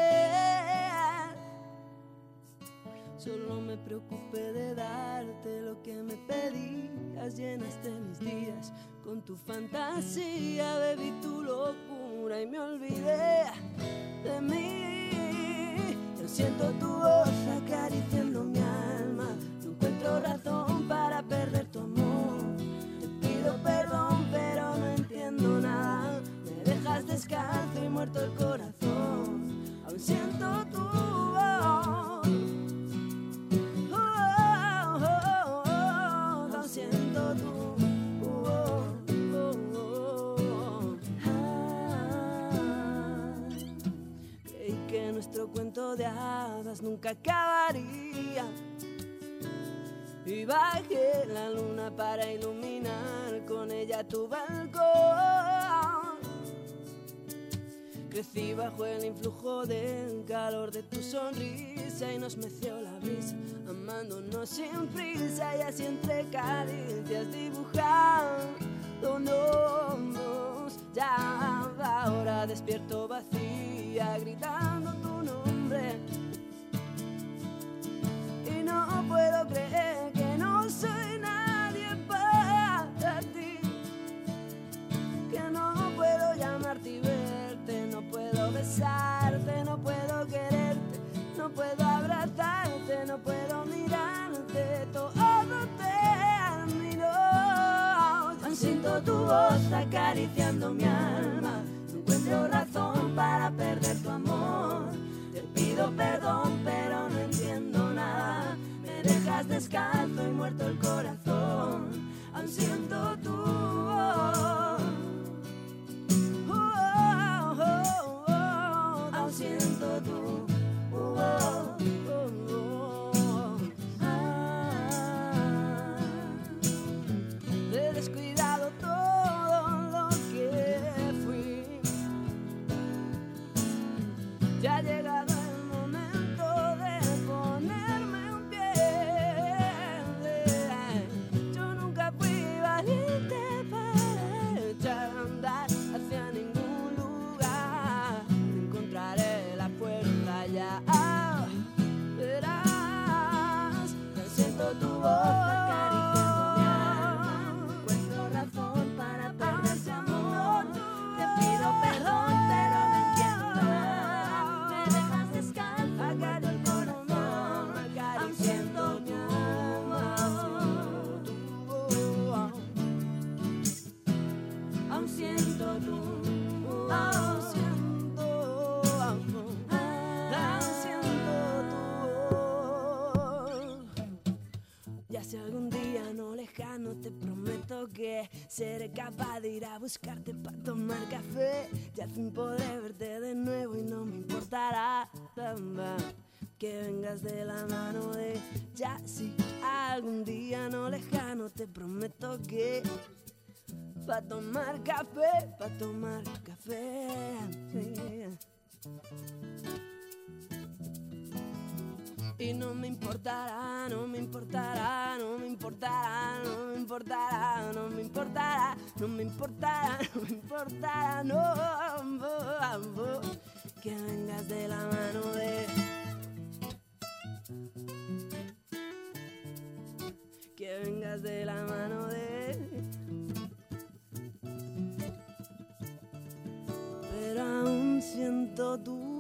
Solo me preocupé de darte lo que me pedías, llenaste mis días con tu fantasía, bebí tu locura y me olvidé de mí. Yo siento tu voz acariciando mi alma, no encuentro razón para perder tu amor. Te pido perdón pero no entiendo nada, me dejas descalzo y muerto el corazón. Aún siento tu voz, oh, oh, oh, oh. Aún siento tu voz, oh, oh, oh. Ah, creí que nuestro cuento de hadas nunca acabaría y bajé la luna para iluminar con ella tu balcón. Crecí bajo el influjo del calor de tu sonrisa y nos meció la brisa, amándonos sin prisa y así entre caricias dibujando nombres. Ya ahora despierto vacía gritando tu nombre y no puedo creer que no soy nadie para ti, que no puedo llamarte y verte, no puedo besarte, no puedo quererte, no puedo abrazarte, no puedo mirarte, todo terminó. Aún siento tu voz acariciando mi alma. No encuentro razón para perder tu amor. Te pido perdón, pero no entiendo nada. Me dejas descalzo y muerto el corazón. Aún siento tu voz. Oh, oh, oh, oh. Aún siento tu voz. He descuidado todo lo que fui. Ya ha llegado el momento de ponerme un pie. Yo nunca fui valiente para echar a andar hacia ningún lugar. Encontraré la fuerza ya. Verás, ya siento tu voz. Si algún día no lejano te prometo que seré capaz de ir a buscarte para tomar café y al fin podré verte de nuevo y no me importará que vengas de la mano de ya. Si algún día no lejano te prometo que para tomar café, para tomar café, sí. Y no me importará, no me importará, no me importará, no me importará, no me importará, no me importará, no me importará, no, no, no, que vengas de la mano de, que vengas de la mano de, pero aún siento tu.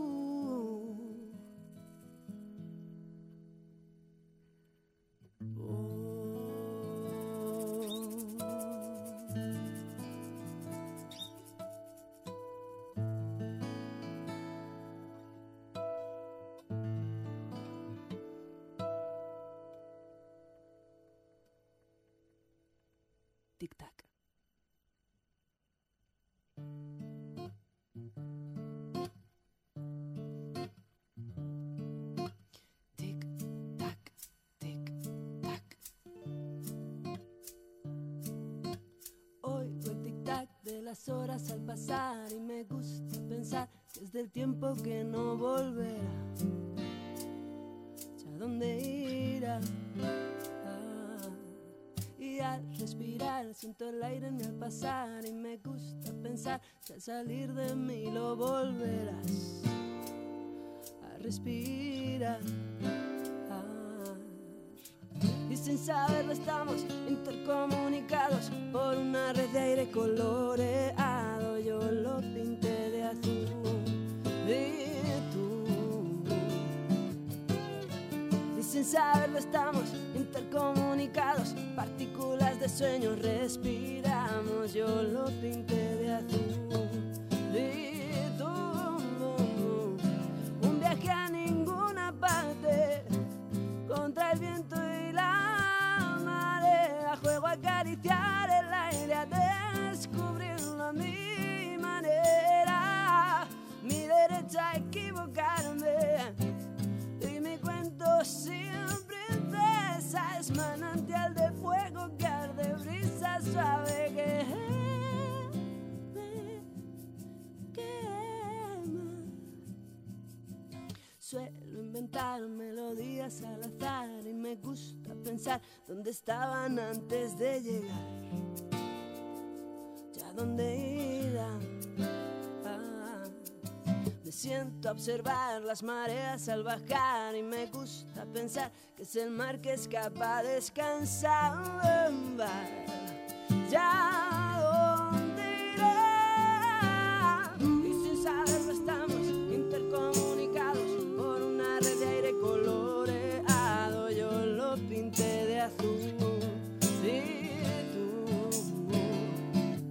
Tic-tac. Tic-tac, tic-tac. Oigo el tic-tac de las horas al pasar y me gusta pensar que es del tiempo que no volverá. ¿Ya dónde irá? Y al respirar siento el aire en el pasar y me gusta pensar que al salir de mí lo volverás a respirar. Y sin saberlo estamos intercomunicados por una red de aire coloreado. Yo lo pinté de azul y tú. Y sin saberlo estamos intercomunicados, partículas de sueño respiramos. Yo lo pinté de azul y tú. Un viaje a ninguna parte, contra el viento y la marea. Juego a acariciar el aire, a descubrirlo a mi manera. Mi derecha a equivocarme y mi cuento siempre es manantial de fuego que arde, brisa suave que me quema. Suelo inventar melodías al azar y me gusta pensar dónde estaban antes de llegar. Ya dónde irán. Me siento a observar las mareas al bajar y me gusta pensar que es el mar que escapa a descansar. Ya dónde irá. Y sin saberlo estamos intercomunicados por una red de aire coloreado. Yo lo pinté de azul y tú.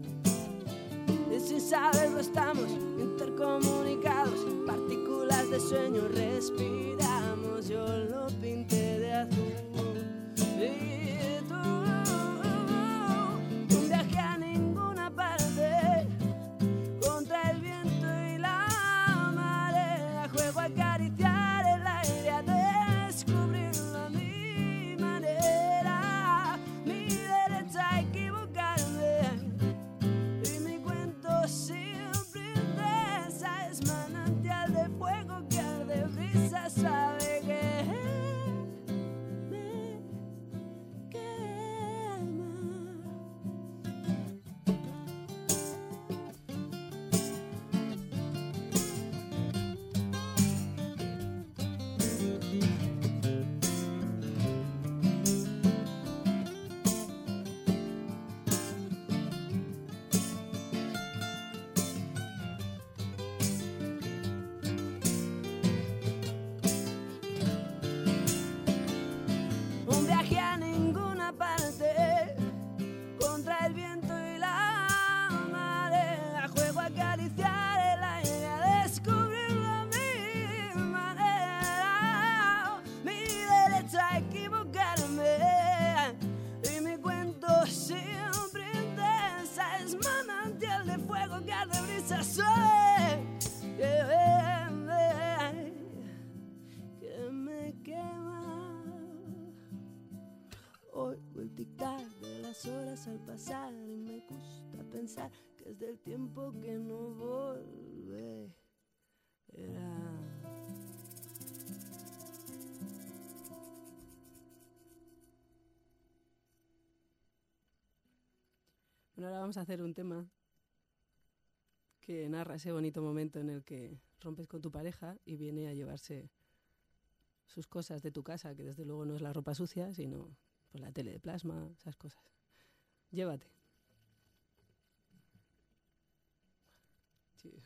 las horas al pasar y me gusta pensar que es del tiempo que no volverá. Bueno, ahora vamos a hacer un tema que narra ese bonito momento en el que rompes con tu pareja y viene a llevarse sus cosas de tu casa, que desde luego no es la ropa sucia, sino pues la tele de plasma, esas cosas. Llévate. Sí.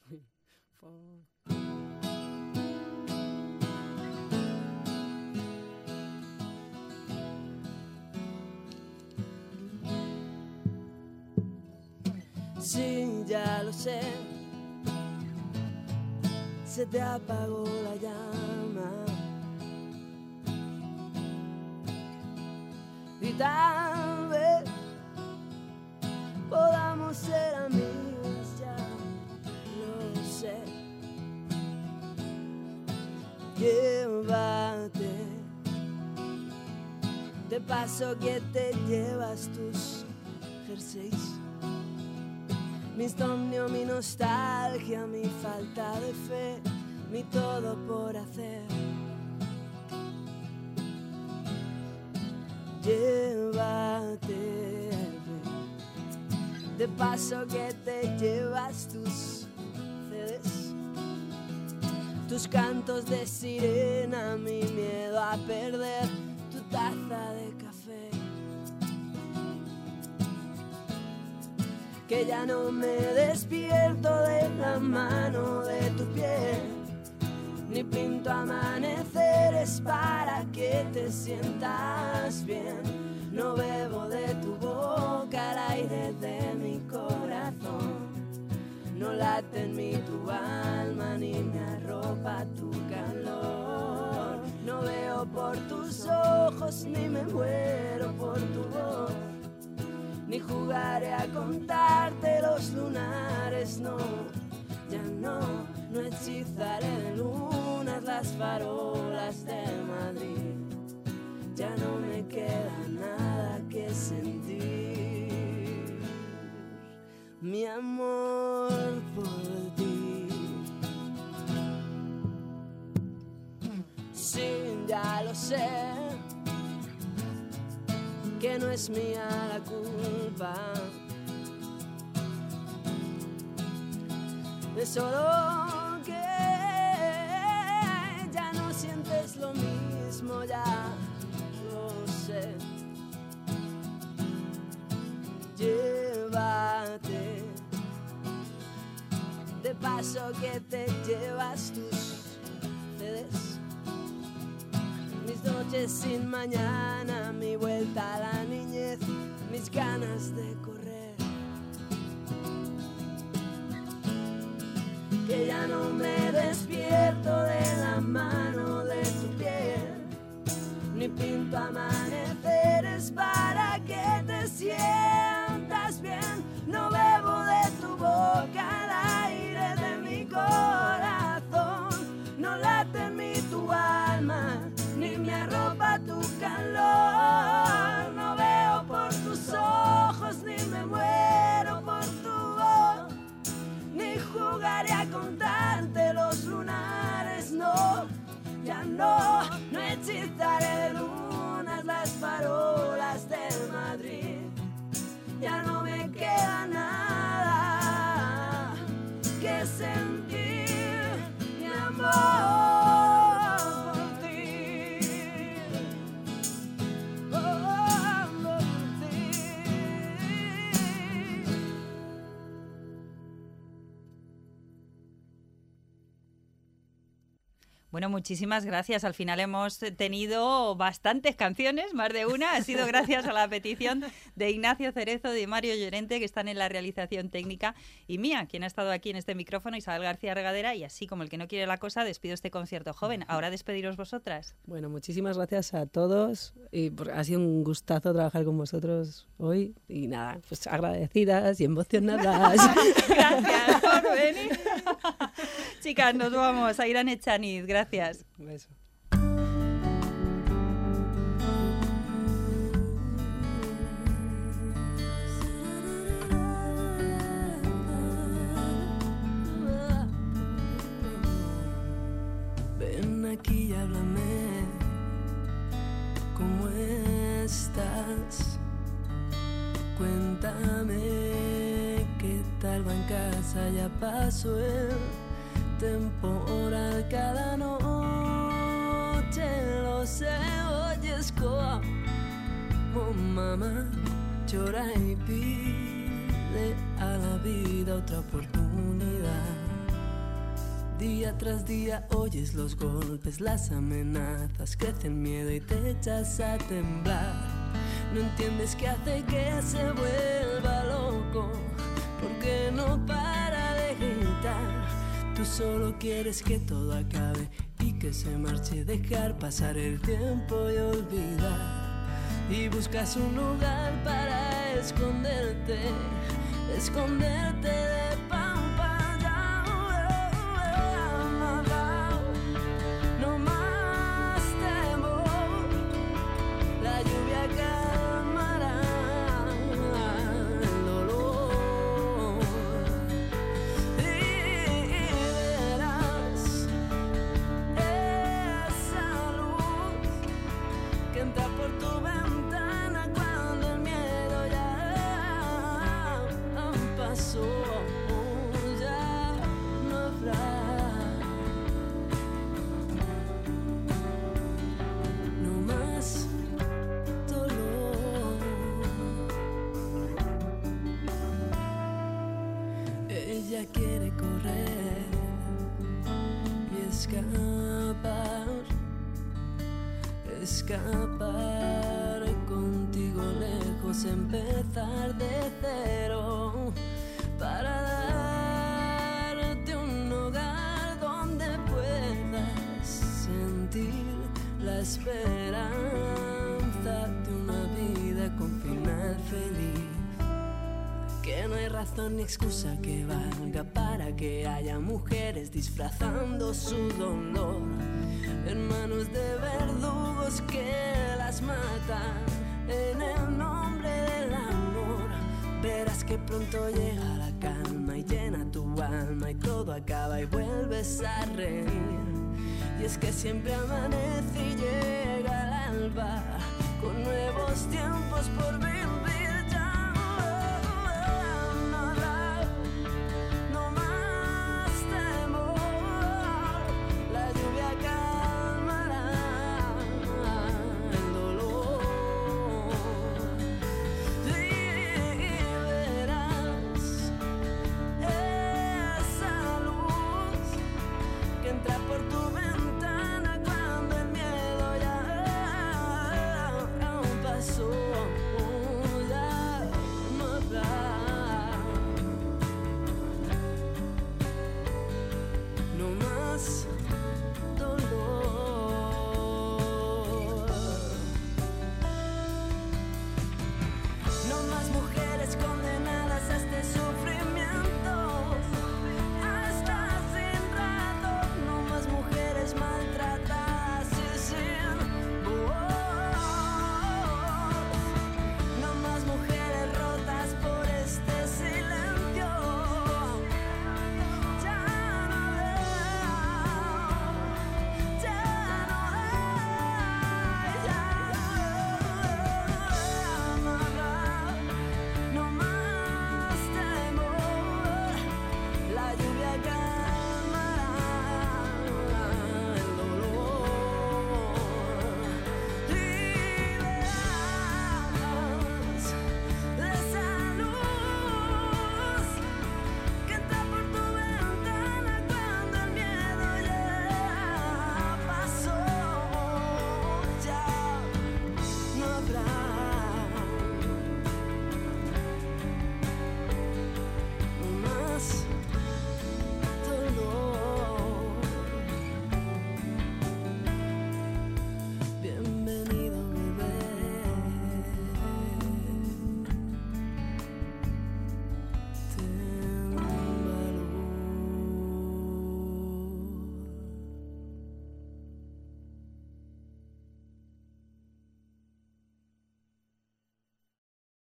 Sí, ya lo sé, se te apagó la llama y tal vez podamos ser amigas, ya lo sé. Llévate, de paso que te llevas tus jerseys. Mi insomnio, mi nostalgia, mi falta de fe, mi todo por hacer. Llévate, de paso que te llevas tus C Ds, tus cantos de sirena, mi miedo a perder tu taza de café. Que ya no me despierto de la mano de tu piel, ni pinto amaneceres para que te sientas bien. No bebo de tu boca el aire de mi corazón, no late en mí tu alma ni me arropa tu calor. No veo por tus ojos ni me muero por tu voz, ni jugaré a contarte los lunares, no, ya no, no hechizaré de lunas las farolas de Madrid, ya no me queda nada que sentir, mi amor por ti. Sí, ya lo sé, que no es mía la culpa de solo que ya no sientes lo mismo, ya lo sé. Llévate, de paso que te llevas tus C Ds, mis noches sin mañana, mi vuelta a la niñez, mis ganas de correr. Que ya no me despierto de la mano de tu piel, ni pinto amaneceres para que te sientas bien. No bebo de tu boca el aire de mi corazón, no late en mí tu alma ni me arropa tu calor. No veo por tus ojos ni me muero por tu voz, ni jugaré a contarte los lunares, no, ya no, no hechizaré de lunas las farolas de Madrid, ya no me queda nada que sentir, mi amor. Bueno, muchísimas gracias. Al final hemos tenido bastantes canciones, más de una. Ha sido gracias a la petición de Ignacio Cerezo, de Mario Llorente, que están en la realización técnica, y mía, quien ha estado aquí en este micrófono, Isabel García Regadera, y así como el que no quiere la cosa, despido este concierto joven. Ahora despediros vosotras. Bueno, muchísimas gracias a todos. Y ha sido un gustazo trabajar con vosotros hoy. Y nada, pues agradecidas y emocionadas. Gracias por venir. Chicas, nos vamos a Irán Echaniz. Gracias. Un beso. Cuéntame qué tal va en casa, ya pasó el temporal cada noche, lo sé, oyes como mamá llora y pide a la vida otra oportunidad. Día tras día oyes los golpes, las amenazas, crece el miedo y te echas a temblar. No entiendes qué hace que se vuelva loco, porque no para de gritar. Tú solo quieres que todo acabe y que se marche, dejar pasar el tiempo y olvidar. Y buscas un lugar para esconderte, esconderte de pantalla. No más temor, la lluvia calmará el dolor. Y verás esa luz que entra por tu ventana cuando el miedo ya pasó, ya no habrá. No más dolor. Ella quiere correr y escapar, escapar contigo lejos, empezar de cero para darte un hogar donde puedas sentir la esperanza de una vida con final feliz. Que no hay razón ni excusa que valga para que haya mujeres disfrazando su dolor en manos de verdugos que las matan en el nombre del amor. Verás que pronto llega la calma y llena tu alma y todo acaba y vuelves a reír. Y es que siempre amanece y llega el alba con nuevos tiempos por vivir.